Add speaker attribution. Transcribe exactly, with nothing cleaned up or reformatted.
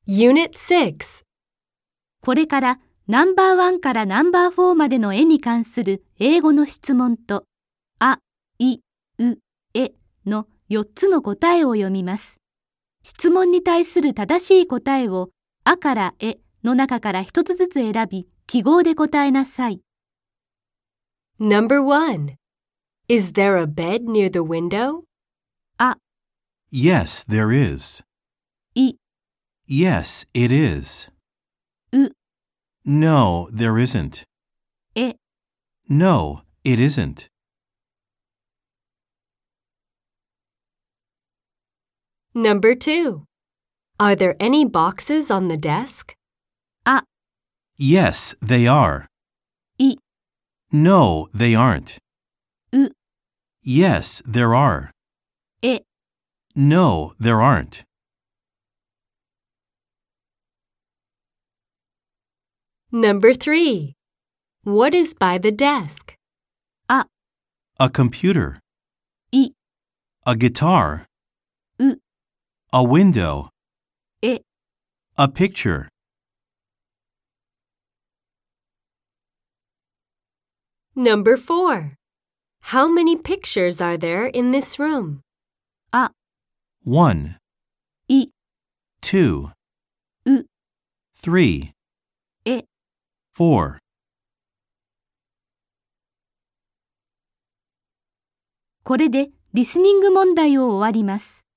Speaker 1: Unit six.
Speaker 2: これからナンバーワンからナンバーフォーまでの絵に関する英語の質問と、あ、い、う、えのよっつの答えを読みます。質問に対する正しい答えを、あからえの中から一つずつ選び、記号で答えなさい。
Speaker 1: Number one. Is there a bed near the window?
Speaker 2: あ、
Speaker 3: Yes, there is.
Speaker 2: い、
Speaker 3: Yes, it is.
Speaker 2: う、
Speaker 3: No, there isn't.
Speaker 2: え。
Speaker 3: No, it isn't.
Speaker 1: Number two. Are there any boxes on the desk?
Speaker 2: あ、
Speaker 3: Yes, they are.
Speaker 2: い、
Speaker 3: No, they aren't.
Speaker 2: う、
Speaker 3: Yes, there are.
Speaker 2: え。
Speaker 3: No, there aren't.
Speaker 1: Number three. What is by the desk?
Speaker 2: あ、
Speaker 3: A computer.
Speaker 2: い、
Speaker 3: A guitar.
Speaker 2: う、
Speaker 3: A window.
Speaker 2: え。
Speaker 3: A picture.
Speaker 1: Number four. How many pictures are there in this room?
Speaker 2: あ、
Speaker 3: One,
Speaker 2: い、
Speaker 3: two,
Speaker 2: う、
Speaker 3: three,
Speaker 2: え。
Speaker 3: four.
Speaker 2: これでリスニング問題を終わります。